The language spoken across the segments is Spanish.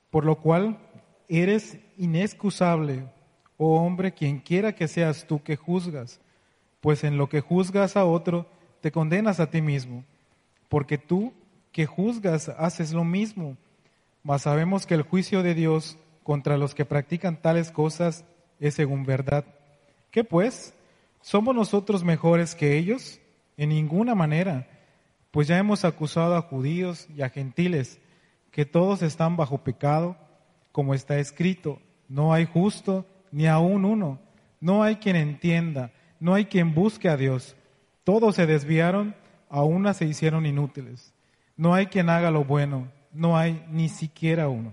Por lo cual eres inexcusable, oh hombre, quien quiera que seas tú que juzgas, pues en lo que juzgas a otro, te condenas a ti mismo, porque tú que juzgas haces lo mismo. Mas sabemos que el juicio de Dios contra los que practican tales cosas es según verdad. ¿Qué pues? ¿Somos nosotros mejores que ellos? En ninguna manera, pues ya hemos acusado a judíos y a gentiles, que todos están bajo pecado, como está escrito, no hay justo ni aun uno, no hay quien entienda, no hay quien busque a Dios. Todos se desviaron, a una se hicieron inútiles. No hay quien haga lo bueno, no hay ni siquiera uno.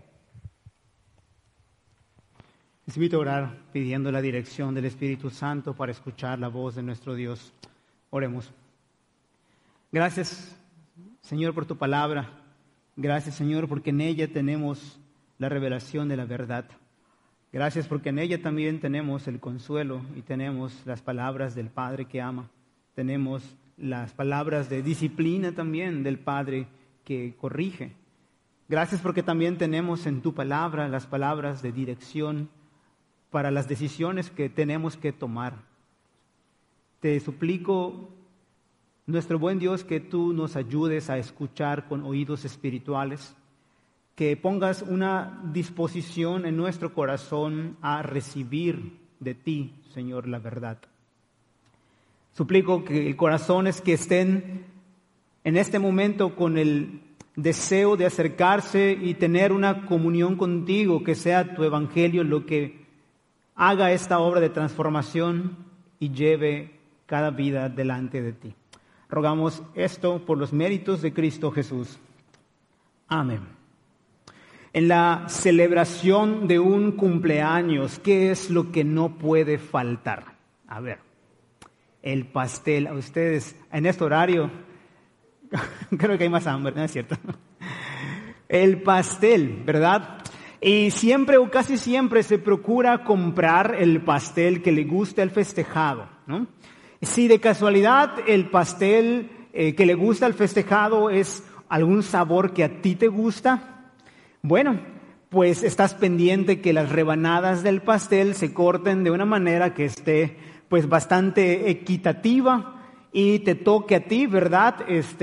Les invito a orar pidiendo la dirección del Espíritu Santo para escuchar la voz de nuestro Dios. Oremos. Gracias, Señor, por tu palabra. Gracias, Señor, porque en ella tenemos la revelación de la verdad. Gracias porque en ella también tenemos el consuelo y tenemos las palabras del Padre que ama. Tenemos las palabras de disciplina también del Padre que corrige. Gracias porque también tenemos en tu palabra las palabras de dirección para las decisiones que tenemos que tomar. Te suplico, nuestro buen Dios, que tú nos ayudes a escuchar con oídos espirituales, que pongas una disposición en nuestro corazón a recibir de ti, Señor, la verdad. Suplico que corazones que estén en este momento con el deseo de acercarse y tener una comunión contigo, que sea tu evangelio lo que haga esta obra de transformación y lleve cada vida delante de ti. Rogamos esto por los méritos de Cristo Jesús. Amén. En la celebración de un cumpleaños, ¿qué es lo que no puede faltar? A ver, el pastel. A ustedes, en este horario, creo que hay más hambre, ¿no es cierto? El pastel, ¿verdad? Y siempre o casi siempre se procura comprar el pastel que le guste al festejado, ¿no? Si de casualidad el pastel que le gusta al festejado es algún sabor que a ti te gusta, bueno, pues estás pendiente que las rebanadas del pastel se corten de una manera que esté pues bastante equitativa y te toque a ti, ¿verdad?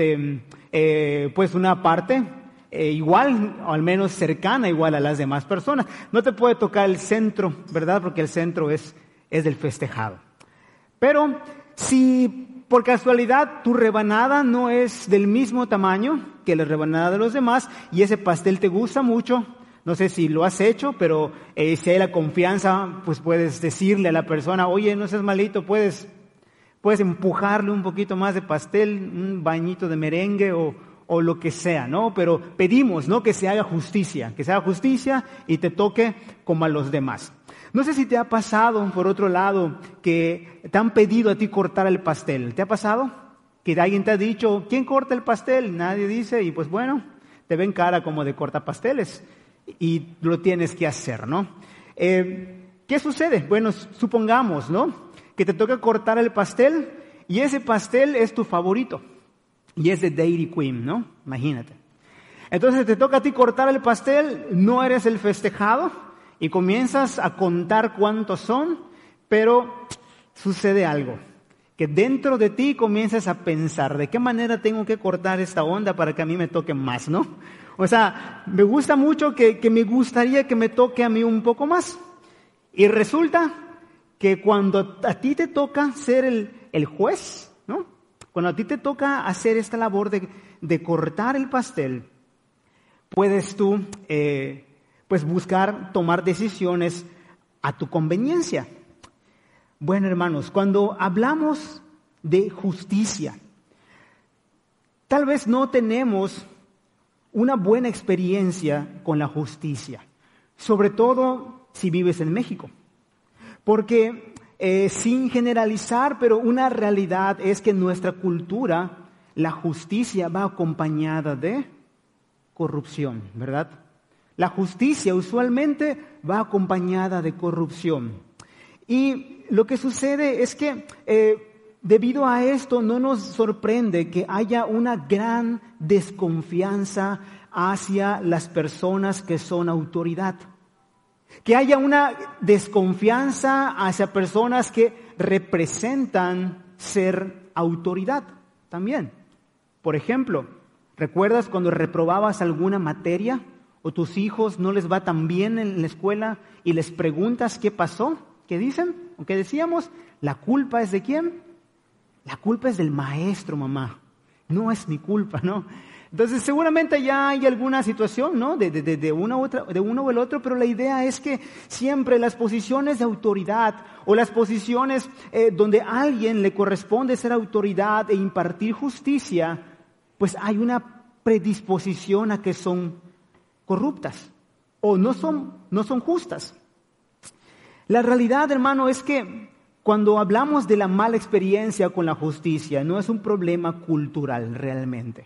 Pues una parte igual, o al menos cercana igual a las demás personas. No te puede tocar el centro, ¿verdad? Porque el centro es del festejado. Pero si por casualidad tu rebanada no es del mismo tamaño que la rebanada de los demás y ese pastel te gusta mucho, no sé si lo has hecho, pero si hay la confianza, pues puedes decirle a la persona, oye, no seas malito, puedes empujarle un poquito más de pastel, un bañito de merengue o lo que sea, ¿no? Pero pedimos, ¿no? Que se haga justicia y te toque como a los demás. No sé si te ha pasado, por otro lado, que te han pedido a ti cortar el pastel. ¿Te ha pasado? Que alguien te ha dicho, ¿quién corta el pastel? Nadie dice, y pues bueno, te ven cara como de cortapasteles y lo tienes que hacer, ¿no? ¿Qué sucede? Bueno, supongamos, ¿no? Que te toca cortar el pastel y ese pastel es tu favorito y es de Dairy Queen, ¿no? Imagínate. Entonces te toca a ti cortar el pastel, no eres el festejado, y comienzas a contar cuántos son, pero sucede algo, que dentro de ti comienzas a pensar, ¿de qué manera tengo que cortar esta onda para que a mí me toque más, no? O sea, me gusta mucho que me gustaría que me toque a mí un poco más. Y resulta que cuando a ti te toca ser el juez, ¿no? Cuando a ti te toca hacer esta labor de cortar el pastel, puedes tú pues buscar tomar decisiones a tu conveniencia. Bueno, hermanos, cuando hablamos de justicia, tal vez no tenemos una buena experiencia con la justicia, sobre todo si vives en México. Porque sin generalizar, pero una realidad es que en nuestra cultura la justicia va acompañada de corrupción, ¿verdad? La justicia usualmente va acompañada de corrupción. Y lo que sucede es que debido a esto no nos sorprende que haya una gran desconfianza hacia las personas que son autoridad. Que haya una desconfianza hacia personas que representan ser autoridad también. Por ejemplo, ¿recuerdas cuando reprobabas alguna materia o tus hijos no les va tan bien en la escuela y les preguntas qué pasó? ¿Qué dicen? ¿O qué decíamos? ¿La culpa es de quién? La culpa es del maestro, mamá. No es mi culpa, ¿no? Entonces seguramente ya hay alguna situación, ¿no? De una u otra, de uno o el otro, pero la idea es que siempre las posiciones de autoridad o las posiciones donde a alguien le corresponde ser autoridad e impartir justicia, pues hay una predisposición a que son corruptas o no son justas. La realidad, hermano, es que cuando hablamos de la mala experiencia con la justicia, no es un problema cultural realmente.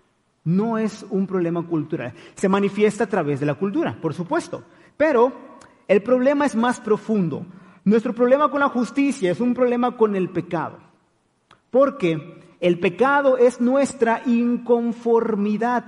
No es un problema cultural. Se manifiesta a través de la cultura, por supuesto. Pero el problema es más profundo. Nuestro problema con la justicia es un problema con el pecado. Porque el pecado es nuestra inconformidad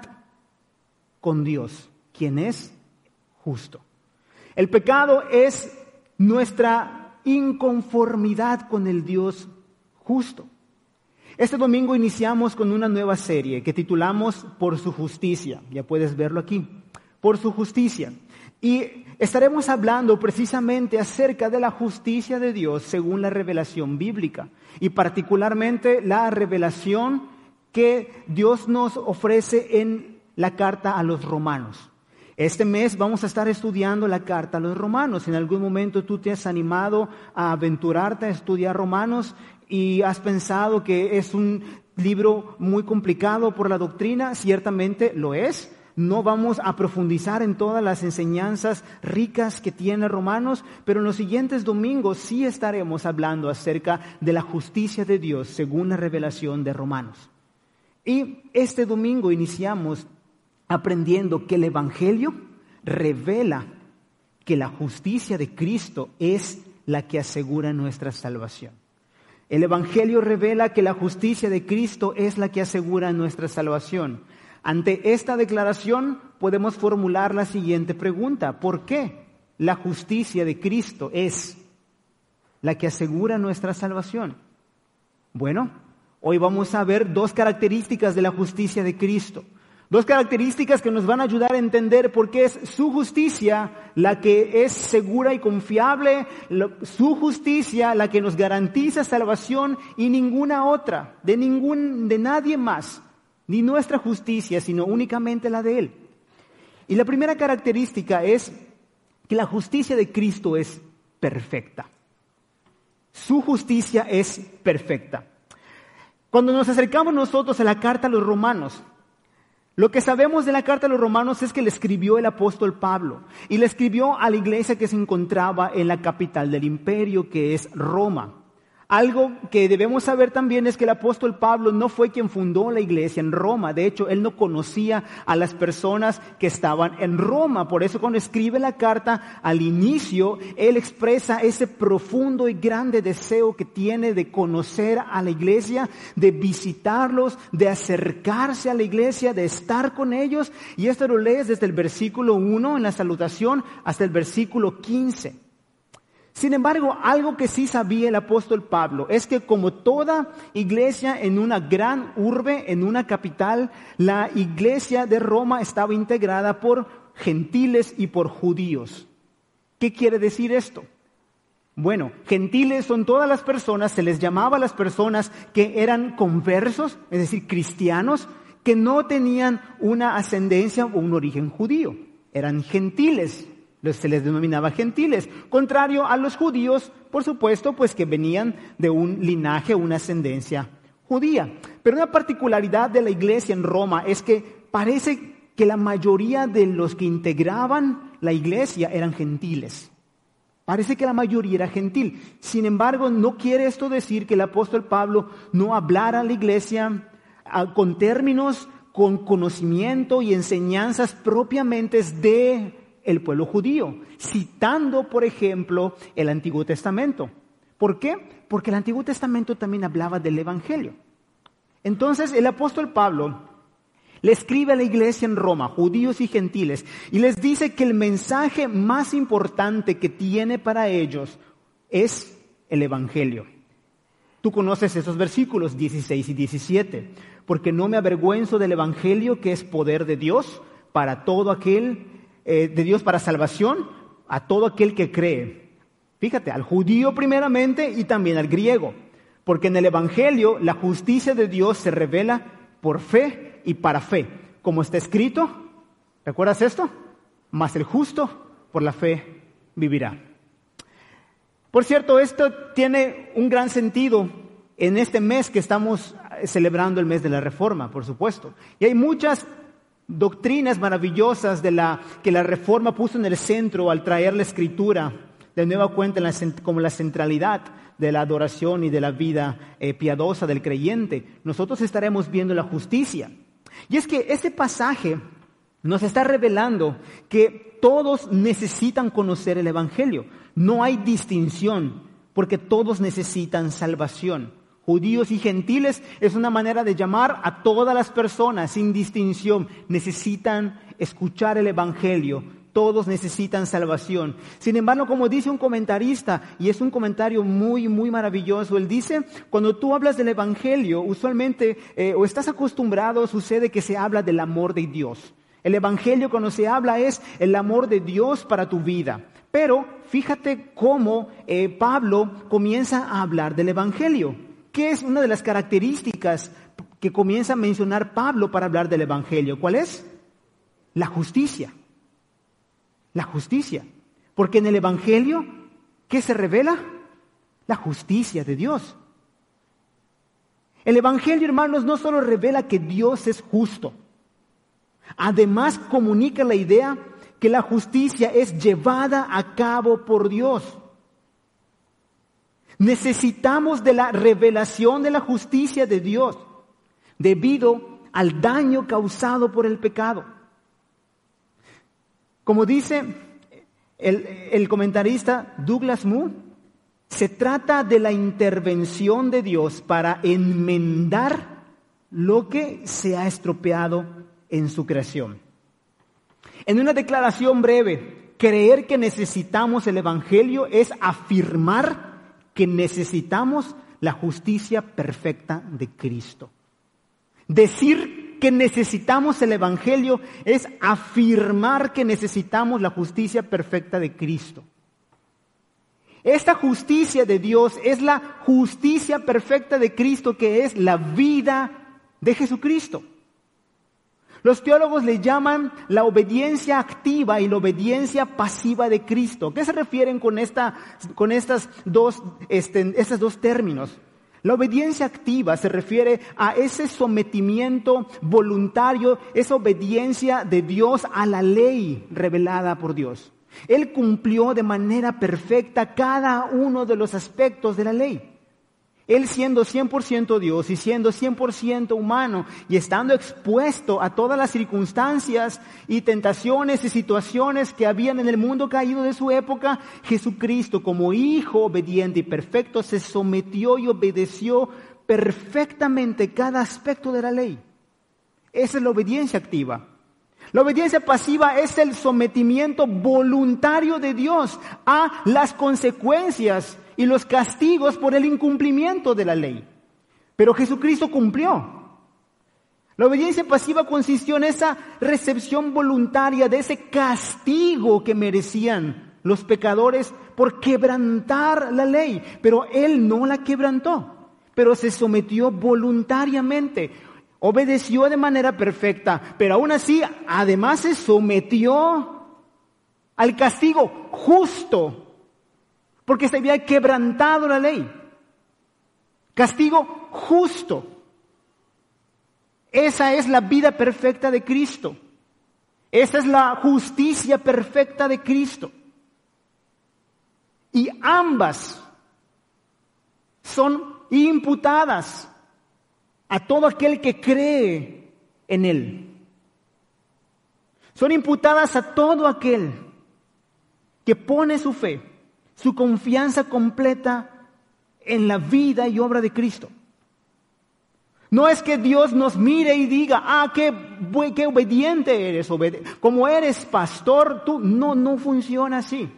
con Dios, quien es justo. El pecado es nuestra inconformidad con el Dios justo. Este domingo iniciamos con una nueva serie que titulamos Por su justicia. Ya puedes verlo aquí. Por su justicia. Y estaremos hablando precisamente acerca de la justicia de Dios según la revelación bíblica. Y particularmente la revelación que Dios nos ofrece en la carta a los romanos. Este mes vamos a estar estudiando la carta a los romanos. En algún momento tú te has animado a aventurarte a estudiar Romanos y has pensado que es un libro muy complicado por la doctrina. Ciertamente lo es. No vamos a profundizar en todas las enseñanzas ricas que tiene Romanos, pero en los siguientes domingos sí estaremos hablando acerca de la justicia de Dios según la revelación de Romanos. Y este domingo iniciamos aprendiendo que el Evangelio revela que la justicia de Cristo es la que asegura nuestra salvación. El Evangelio revela que la justicia de Cristo es la que asegura nuestra salvación. Ante esta declaración podemos formular la siguiente pregunta: ¿por qué la justicia de Cristo es la que asegura nuestra salvación? Bueno, hoy vamos a ver dos características de la justicia de Cristo. Dos características que nos van a ayudar a entender por qué es su justicia la que es segura y confiable, su justicia la que nos garantiza salvación y ninguna otra, de nadie más, ni nuestra justicia, sino únicamente la de Él. Y la primera característica es que la justicia de Cristo es perfecta. Su justicia es perfecta. Cuando nos acercamos nosotros a la carta a los romanos, lo que sabemos de la carta a los romanos es que le escribió el apóstol Pablo y le escribió a la iglesia que se encontraba en la capital del imperio, que es Roma. Algo que debemos saber también es que el apóstol Pablo no fue quien fundó la iglesia en Roma. De hecho, él no conocía a las personas que estaban en Roma. Por eso cuando escribe la carta al inicio, él expresa ese profundo y grande deseo que tiene de conocer a la iglesia, de visitarlos, de acercarse a la iglesia, de estar con ellos. Y esto lo lees desde el versículo 1 en la salutación hasta el versículo 15. Sin embargo, algo que sí sabía el apóstol Pablo es que como toda iglesia en una gran urbe, en una capital, la iglesia de Roma estaba integrada por gentiles y por judíos. ¿Qué quiere decir esto? Bueno, gentiles son todas las personas, se les llamaba a las personas que eran conversos, es decir, cristianos, que no tenían una ascendencia o un origen judío. Eran gentiles. Se les denominaba gentiles, contrario a los judíos, por supuesto, pues que venían de un linaje, una ascendencia judía. Pero una particularidad de la iglesia en Roma es que parece que la mayoría de los que integraban la iglesia eran gentiles. Parece que la mayoría era gentil. Sin embargo, no quiere esto decir que el apóstol Pablo no hablara a la iglesia con términos, con conocimiento y enseñanzas propiamente de el pueblo judío, citando, por ejemplo, el Antiguo Testamento. ¿Por qué? Porque el Antiguo Testamento también hablaba del Evangelio. Entonces, el apóstol Pablo Le escribe a la iglesia en Roma, judíos y gentiles, y les dice que el mensaje más importante que tiene para ellos es el Evangelio. Tú conoces esos versículos 16 y 17. Porque no me avergüenzo del Evangelio, que es poder de Dios para todo aquel, de Dios para salvación, a todo aquel que cree. Fíjate, al judío primeramente y también al griego. Porque en el Evangelio la justicia de Dios se revela por fe y para fe. Como está escrito, ¿recuerdas esto? Mas el justo por la fe vivirá. Por cierto, esto tiene un gran sentido en este mes que estamos celebrando el mes de la Reforma, por supuesto. Y hay muchas doctrinas maravillosas que la Reforma puso en el centro al traer la Escritura de nueva cuenta como la centralidad de la adoración y de la vida piadosa del creyente. Nosotros estaremos viendo la justicia. Y es que ese pasaje nos está revelando que todos necesitan conocer el Evangelio. No hay distinción, porque todos necesitan salvación. Judíos y gentiles es una manera de llamar a todas las personas sin distinción. Necesitan escuchar el Evangelio. Todos necesitan salvación. Sin embargo, como dice un comentarista, y es un comentario muy, muy maravilloso, él dice, cuando tú hablas del Evangelio, usualmente, o estás acostumbrado, sucede que se habla del amor de Dios. El Evangelio cuando se habla es el amor de Dios para tu vida. Pero fíjate cómo Pablo comienza a hablar del Evangelio. ¿Qué es una de las características que comienza a mencionar Pablo para hablar del Evangelio? ¿Cuál es? La justicia. La justicia. Porque en el Evangelio, ¿qué se revela? La justicia de Dios. El Evangelio, hermanos, no solo revela que Dios es justo. Además, comunica la idea que la justicia es llevada a cabo por Dios. Necesitamos de la revelación de la justicia de Dios debido al daño causado por el pecado. Como dice el comentarista Douglas Moo, se trata de la intervención de Dios para enmendar lo que se ha estropeado en su creación. En una declaración breve, creer que necesitamos el Evangelio es afirmar que necesitamos la justicia perfecta de Cristo. Decir que necesitamos el Evangelio es afirmar que necesitamos la justicia perfecta de Cristo. Esta justicia de Dios es la justicia perfecta de Cristo, que es la vida de Jesucristo. Los teólogos le llaman la obediencia activa y la obediencia pasiva de Cristo. ¿Qué se refieren con estos dos términos? La obediencia activa se refiere a ese sometimiento voluntario, esa obediencia de Dios a la ley revelada por Dios. Él cumplió de manera perfecta cada uno de los aspectos de la ley. Él siendo 100% Dios y siendo 100% humano y estando expuesto a todas las circunstancias y tentaciones y situaciones que habían en el mundo caído de su época, Jesucristo como Hijo obediente y perfecto se sometió y obedeció perfectamente cada aspecto de la ley. Esa es la obediencia activa. La obediencia pasiva es el sometimiento voluntario de Dios a las consecuencias y los castigos por el incumplimiento de la ley. Pero Jesucristo cumplió. La obediencia pasiva consistió en esa recepción voluntaria de ese castigo que merecían los pecadores por quebrantar la ley. Pero Él no la quebrantó, pero se sometió voluntariamente. Obedeció de manera perfecta, pero aún así, además se sometió al castigo justo, porque se había quebrantado la ley. Castigo justo. Esa es la vida perfecta de Cristo. Esa es la justicia perfecta de Cristo. Y ambas son imputadas a todo aquel que cree en Él. Son imputadas a todo aquel que pone su fe, su confianza completa en la vida y obra de Cristo. No es que Dios nos mire y diga, qué obediente eres, como eres pastor, tú. No funciona así.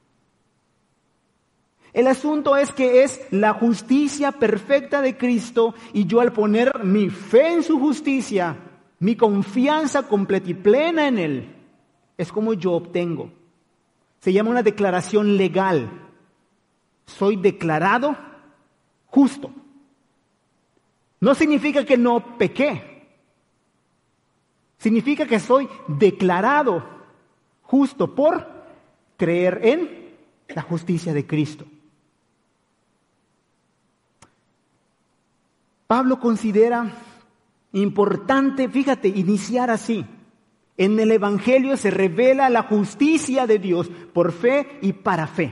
El asunto es que es la justicia perfecta de Cristo, y yo, al poner mi fe en su justicia, mi confianza completa y plena en Él, es como yo obtengo. Se llama una declaración legal. Soy declarado justo. No significa que no pequé. Significa que soy declarado justo por creer en la justicia de Cristo. Pablo considera importante, fíjate, iniciar así. En el Evangelio se revela la justicia de Dios por fe y para fe.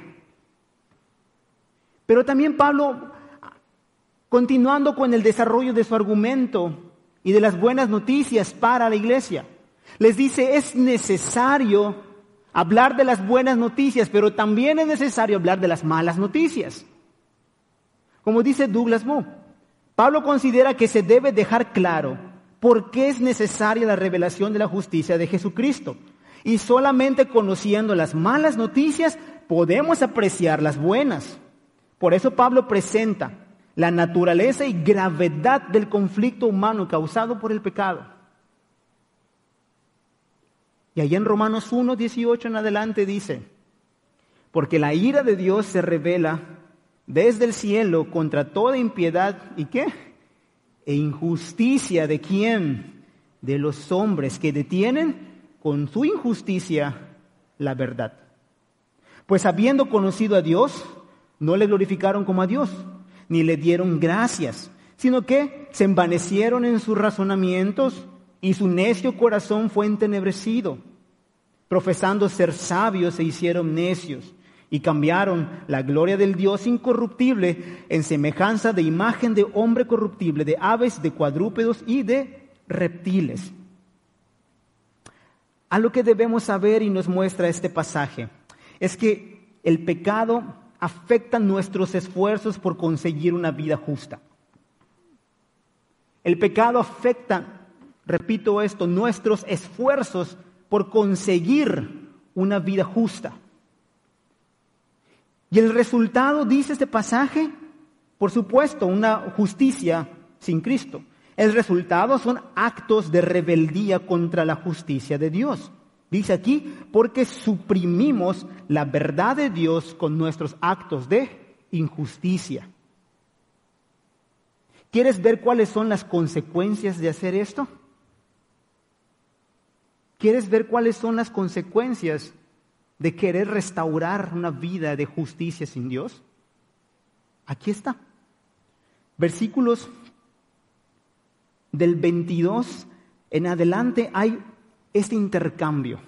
Pero también Pablo, continuando con el desarrollo de su argumento y de las buenas noticias para la iglesia, les dice, es necesario hablar de las buenas noticias, pero también es necesario hablar de las malas noticias. Como dice Douglas Moo, Pablo considera que se debe dejar claro por qué es necesaria la revelación de la justicia de Jesucristo. Y solamente conociendo las malas noticias podemos apreciar las buenas. Por eso Pablo presenta la naturaleza y gravedad del conflicto humano causado por el pecado. Y allá en Romanos 1, 18 en adelante dice, porque la ira de Dios se revela desde el cielo contra toda impiedad, ¿y qué? E injusticia de quién? De los hombres que detienen con su injusticia la verdad. Pues habiendo conocido a Dios, no le glorificaron como a Dios, ni le dieron gracias, sino que se envanecieron en sus razonamientos y su necio corazón fue entenebrecido. Profesando ser sabios se hicieron necios y cambiaron la gloria del Dios incorruptible en semejanza de imagen de hombre corruptible, de aves, de cuadrúpedos y de reptiles. A lo que debemos saber, y nos muestra este pasaje, es que el pecado afecta nuestros esfuerzos por conseguir una vida justa. El pecado afecta, repito esto, nuestros esfuerzos por conseguir una vida justa. Y el resultado, dice este pasaje, por supuesto, una justicia sin Cristo. El resultado son actos de rebeldía contra la justicia de Dios. Dice aquí, porque suprimimos la verdad de Dios con nuestros actos de injusticia. ¿Quieres ver cuáles son las consecuencias de hacer esto? ¿Quieres ver cuáles son las consecuencias de querer restaurar una vida de justicia sin Dios? Aquí está. Versículos del 22 en adelante hay este intercambio.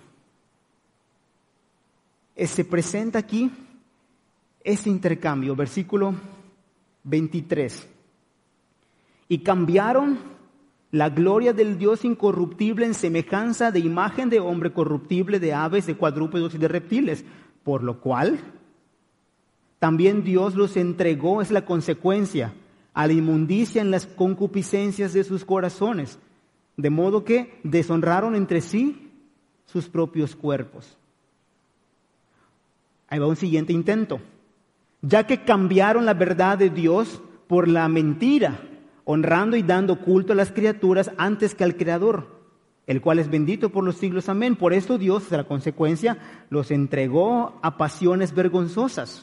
Se presenta aquí este intercambio, versículo 23. Y cambiaron la gloria del Dios incorruptible en semejanza de imagen de hombre corruptible, de aves, de cuadrúpedos y de reptiles, por lo cual también Dios los entregó, es la consecuencia, a la inmundicia en las concupiscencias de sus corazones, de modo que deshonraron entre sí sus propios cuerpos. Ahí va un siguiente intento. Ya que cambiaron la verdad de Dios por la mentira, honrando y dando culto a las criaturas antes que al Creador, el cual es bendito por los siglos. Amén. Por esto Dios, la consecuencia, los entregó a pasiones vergonzosas.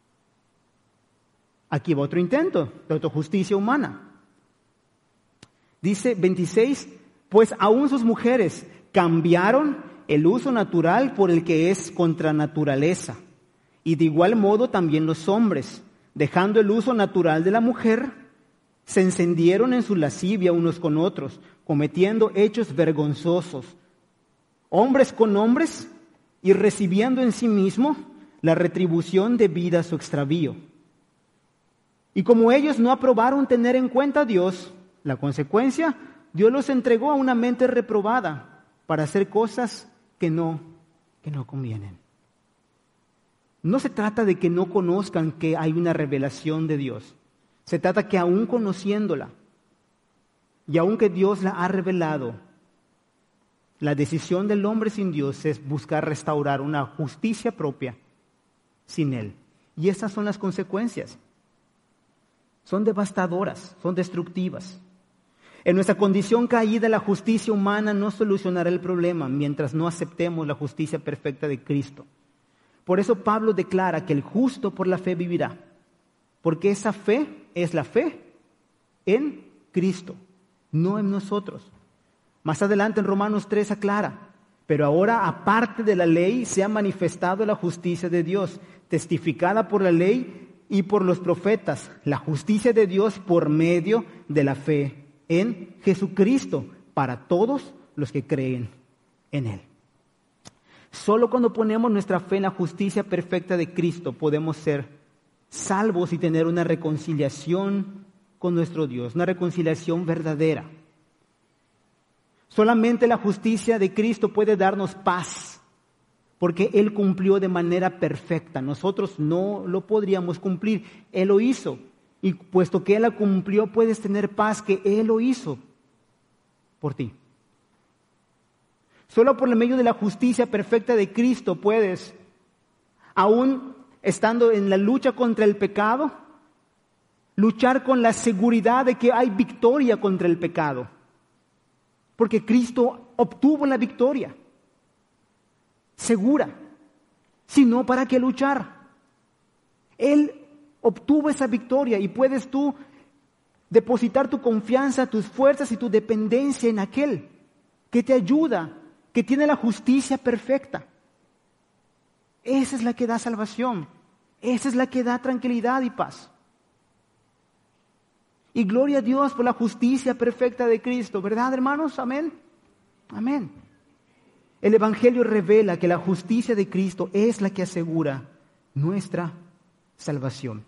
Aquí va otro intento de autojusticia humana. Dice 26, pues aún sus mujeres cambiaron el uso natural por el que es contra naturaleza. Y de igual modo también los hombres, dejando el uso natural de la mujer, se encendieron en su lascivia unos con otros, cometiendo hechos vergonzosos, hombres con hombres, y recibiendo en sí mismo la retribución debida a su extravío. Y como ellos no aprobaron tener en cuenta a Dios, la consecuencia, Dios los entregó a una mente reprobada para hacer cosas que no convienen. No se trata de que no conozcan que hay una revelación de Dios. Se trata que aún conociéndola, Y aunque Dios la ha revelado, la decisión del hombre sin Dios es buscar restaurar una justicia propia sin Él. Y estas son las consecuencias. Son devastadoras, son destructivas. En nuestra condición caída, la justicia humana no solucionará el problema mientras no aceptemos la justicia perfecta de Cristo. Por eso Pablo declara que el justo por la fe vivirá, porque esa fe es la fe en Cristo, no en nosotros. Más adelante en Romanos 3 aclara, pero ahora aparte de la ley se ha manifestado la justicia de Dios, testificada por la ley y por los profetas, la justicia de Dios por medio de la fe en Jesucristo para todos los que creen en Él. Solo cuando ponemos nuestra fe en la justicia perfecta de Cristo podemos ser salvos y tener una reconciliación con nuestro Dios, una reconciliación verdadera. Solamente la justicia de Cristo puede darnos paz, porque Él cumplió de manera perfecta. Nosotros no lo podríamos cumplir, Él lo hizo. Y puesto que Él la cumplió, puedes tener paz que Él lo hizo por ti. Solo por el medio de la justicia perfecta de Cristo puedes, aún estando en la lucha contra el pecado, luchar con la seguridad de que hay victoria contra el pecado. Porque Cristo obtuvo la victoria segura. Si no, ¿para qué luchar? Él obtuvo esa victoria y puedes tú depositar tu confianza, tus fuerzas y tu dependencia en aquel que te ayuda, que tiene la justicia perfecta. Esa es la que da salvación. Esa es la que da tranquilidad y paz. Y gloria a Dios por la justicia perfecta de Cristo, ¿verdad, hermanos? Amén. Amén. El Evangelio revela que la justicia de Cristo es la que asegura nuestra salvación.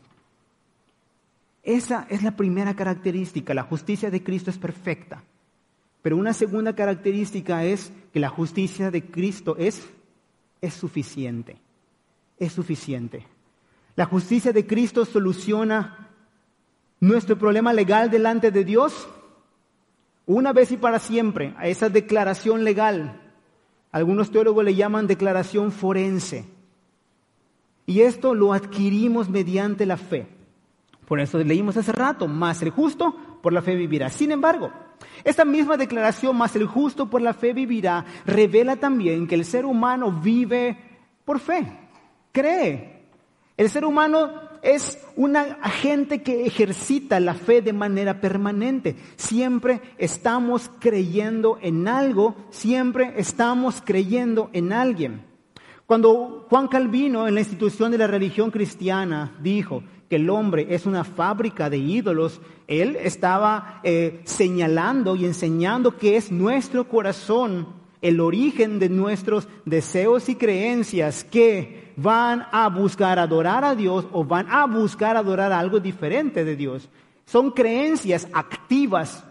Esa es la primera característica, la justicia de Cristo es perfecta. Pero una segunda característica es que la justicia de Cristo es suficiente. Es suficiente. La justicia de Cristo soluciona nuestro problema legal delante de Dios una vez y para siempre, a esa declaración legal. Algunos teólogos le llaman declaración forense. Y esto lo adquirimos mediante la fe. Por eso leímos hace rato, más el justo por la fe vivirá. Sin embargo, esta misma declaración, más el justo por la fe vivirá, revela también que el ser humano vive por fe, cree. El ser humano es un agente que ejercita la fe de manera permanente. Siempre estamos creyendo en algo, siempre estamos creyendo en alguien. Cuando Juan Calvino, en la institución de la religión cristiana, dijo que el hombre es una fábrica de ídolos, él estaba señalando y enseñando que es nuestro corazón el origen de nuestros deseos y creencias que van a buscar adorar a Dios o van a buscar adorar algo diferente de Dios. Son creencias activas,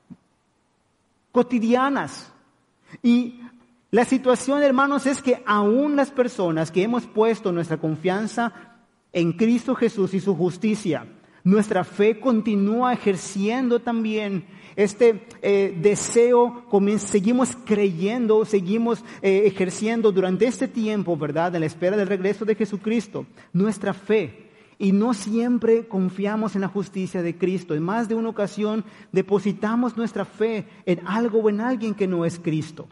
cotidianas. Y la situación, hermanos, es que aún las personas que hemos puesto nuestra confianza en Cristo Jesús y su justicia, nuestra fe continúa ejerciendo también este deseo, seguimos creyendo, seguimos ejerciendo durante este tiempo, ¿verdad?, en la espera del regreso de Jesucristo, nuestra fe. Y no siempre confiamos en la justicia de Cristo. En más de una ocasión depositamos nuestra fe en algo o en alguien que no es Cristo.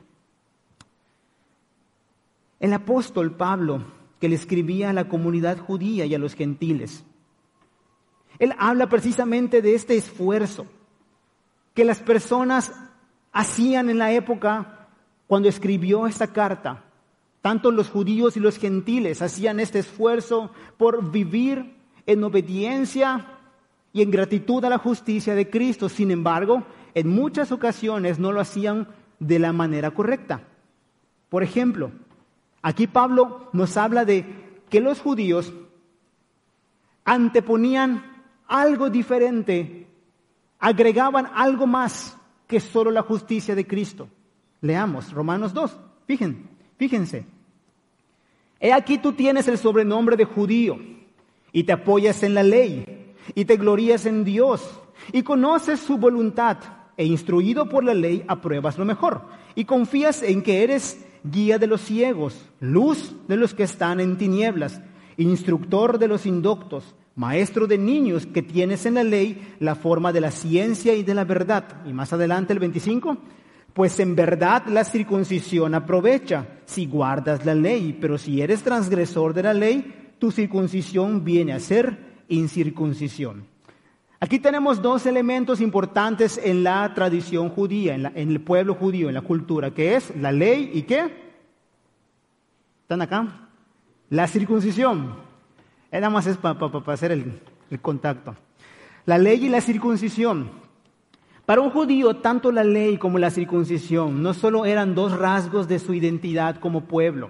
El apóstol Pablo, que le escribía a la comunidad judía y a los gentiles, él habla precisamente de este esfuerzo que las personas hacían en la época cuando escribió esta carta. Tanto los judíos y los gentiles hacían este esfuerzo por vivir en obediencia y en gratitud a la justicia de Cristo. Sin embargo, en muchas ocasiones no lo hacían de la manera correcta. Por ejemplo, aquí Pablo nos habla de que los judíos anteponían algo diferente, agregaban algo más que solo la justicia de Cristo. Leamos Romanos 2, fíjense. He aquí tú tienes el sobrenombre de judío y te apoyas en la ley y te glorías en Dios y conoces su voluntad, e instruido por la ley apruebas lo mejor, y confías en que eres guía de los ciegos, luz de los que están en tinieblas, instructor de los indoctos, maestro de niños, que tienes en la ley la forma de la ciencia y de la verdad. Y más adelante el 25, pues en verdad la circuncisión aprovecha si guardas la ley, pero si eres transgresor de la ley, tu circuncisión viene a ser incircuncisión. Aquí tenemos dos elementos importantes en la tradición judía, en el pueblo judío, en la cultura, que es la ley y ¿qué? ¿Están acá? La circuncisión. Nada más es para hacer el contacto. La ley y la circuncisión. Para un judío, tanto la ley como la circuncisión no solo eran dos rasgos de su identidad como pueblo,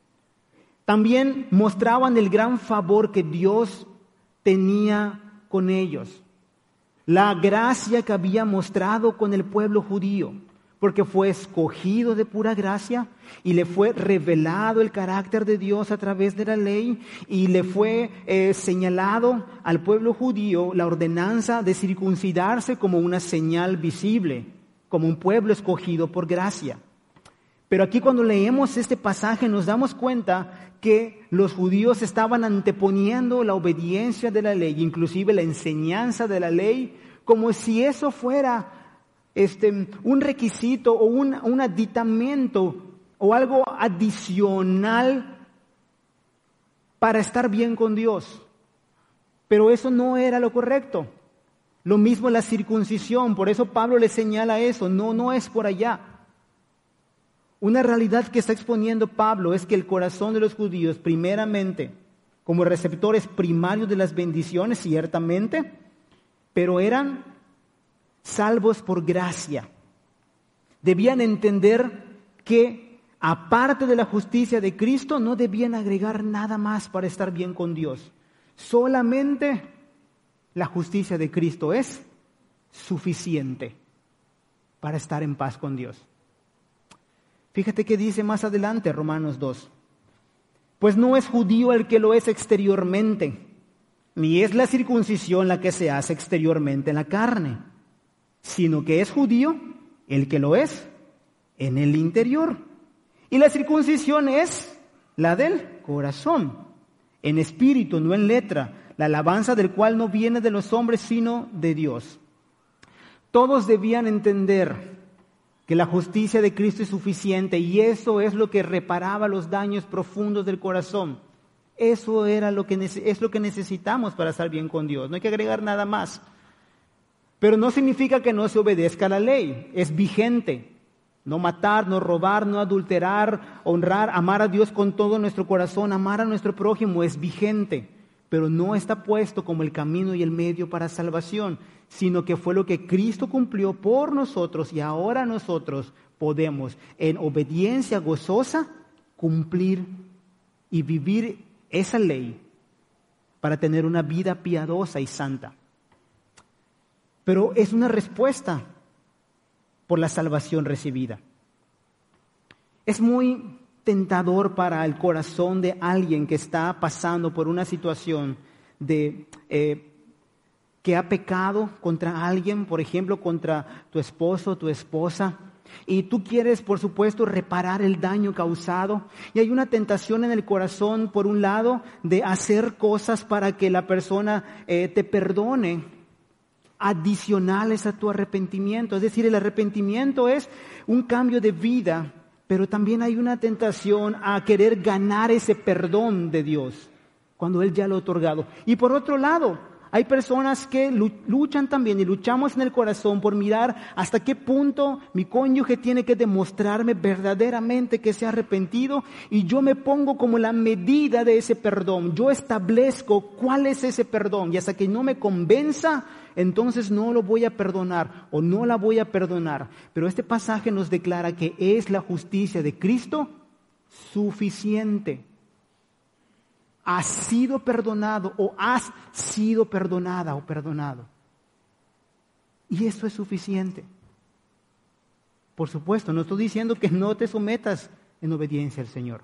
también mostraban el gran favor que Dios tenía con ellos. La gracia que había mostrado con el pueblo judío, porque fue escogido de pura gracia y le fue revelado el carácter de Dios a través de la ley y le fue señalado al pueblo judío la ordenanza de circuncidarse como una señal visible, como un pueblo escogido por gracia. Pero aquí cuando leemos este pasaje nos damos cuenta que los judíos estaban anteponiendo la obediencia de la ley, inclusive la enseñanza de la ley, como si eso fuera un requisito o un aditamento o algo adicional para estar bien con Dios. Pero eso no era lo correcto. Lo mismo la circuncisión, por eso Pablo le señala eso, no es por allá. Una realidad que está exponiendo Pablo es que el corazón de los judíos, primeramente, como receptores primarios de las bendiciones, ciertamente, pero eran salvos por gracia. Debían entender que, aparte de la justicia de Cristo, no debían agregar nada más para estar bien con Dios. Solamente la justicia de Cristo es suficiente para estar en paz con Dios. Fíjate que dice más adelante Romanos 2. Pues no es judío el que lo es exteriormente, ni es la circuncisión la que se hace exteriormente en la carne, sino que es judío el que lo es en el interior. Y la circuncisión es la del corazón, en espíritu, no en letra, la alabanza del cual no viene de los hombres, sino de Dios. Todos debían entender que la justicia de Cristo es suficiente y eso es lo que reparaba los daños profundos del corazón. Eso es lo que necesitamos para estar bien con Dios. No hay que agregar nada más. Pero no significa que no se obedezca a la ley. Es vigente. No matar, no robar, no adulterar, honrar, amar a Dios con todo nuestro corazón, amar a nuestro prójimo es vigente. Pero no está puesto como el camino y el medio para salvación, sino que fue lo que Cristo cumplió por nosotros y ahora nosotros podemos, en obediencia gozosa, cumplir y vivir esa ley para tener una vida piadosa y santa. Pero es una respuesta por la salvación recibida. Es muy tentador para el corazón de alguien que está pasando por una situación de que ha pecado contra alguien, por ejemplo, contra tu esposo, tu esposa, y tú quieres, por supuesto, reparar el daño causado, y hay una tentación en el corazón, por un lado, de hacer cosas para que la persona te perdone, adicionales a tu arrepentimiento. Es decir, el arrepentimiento es un cambio de vida, pero también hay una tentación a querer ganar ese perdón de Dios, cuando Él ya lo ha otorgado. Y por otro lado, hay personas que luchan también y luchamos en el corazón por mirar hasta qué punto mi cónyuge tiene que demostrarme verdaderamente que se ha arrepentido y yo me pongo como la medida de ese perdón. Yo establezco cuál es ese perdón y hasta que no me convenza, entonces no lo voy a perdonar o no la voy a perdonar. Pero este pasaje nos declara que es la justicia de Cristo suficiente. Has sido perdonado o has sido perdonada o perdonado. Y eso es suficiente. Por supuesto, no estoy diciendo que no te sometas en obediencia al Señor.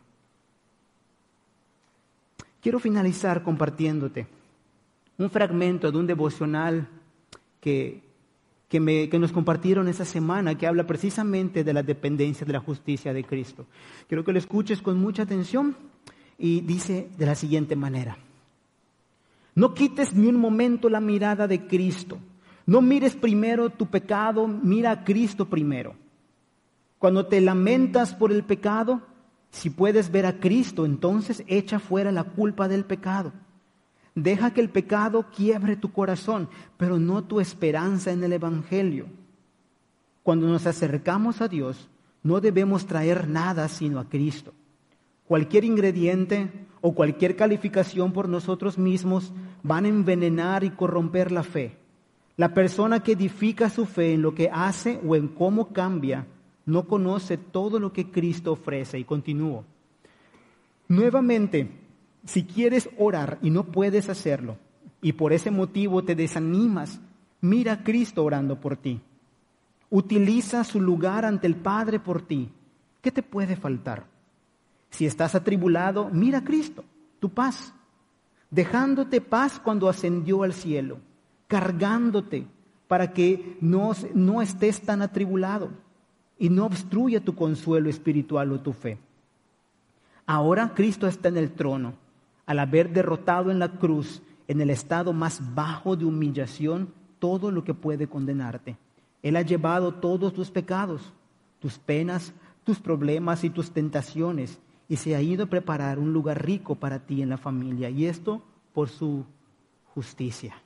Quiero finalizar compartiéndote un fragmento de un devocional que que nos compartieron esa semana, que habla precisamente de la dependencia de la justicia de Cristo. Quiero que lo escuches con mucha atención y dice de la siguiente manera: no quites ni un momento la mirada de Cristo. No mires primero tu pecado, mira a Cristo primero. Cuando te lamentas por el pecado, si puedes ver a Cristo, entonces echa fuera la culpa del pecado. Deja que el pecado quiebre tu corazón, pero no tu esperanza en el Evangelio. Cuando nos acercamos a Dios, no debemos traer nada sino a Cristo. Cualquier ingrediente o cualquier calificación por nosotros mismos van a envenenar y corromper la fe. La persona que edifica su fe en lo que hace o en cómo cambia, no conoce todo lo que Cristo ofrece. Y continúo. Nuevamente, si quieres orar y no puedes hacerlo, y por ese motivo te desanimas, mira a Cristo orando por ti. Utiliza su lugar ante el Padre por ti. ¿Qué te puede faltar? Si estás atribulado, mira a Cristo, tu paz, dejándote paz cuando ascendió al cielo, cargándote para que no estés tan atribulado y no obstruya tu consuelo espiritual o tu fe. Ahora Cristo está en el trono. Al haber derrotado en la cruz, en el estado más bajo de humillación, todo lo que puede condenarte. Él ha llevado todos tus pecados, tus penas, tus problemas y tus tentaciones, y se ha ido a preparar un lugar rico para ti en la familia, y esto por su justicia.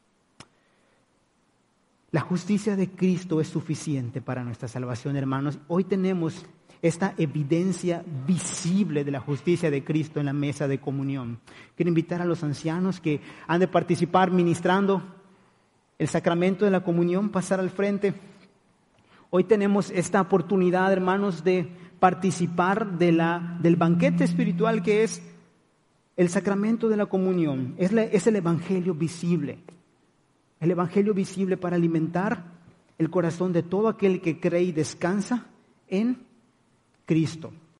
La justicia de Cristo es suficiente para nuestra salvación, hermanos. Hoy tenemos esta evidencia visible de la justicia de Cristo en la mesa de comunión. Quiero invitar a los ancianos que han de participar ministrando el sacramento de la comunión, pasar al frente. Hoy tenemos esta oportunidad, hermanos, de participar del banquete espiritual que es el sacramento de la comunión. Es el evangelio visible. El evangelio visible para alimentar el corazón de todo aquel que cree y descansa en Cristo.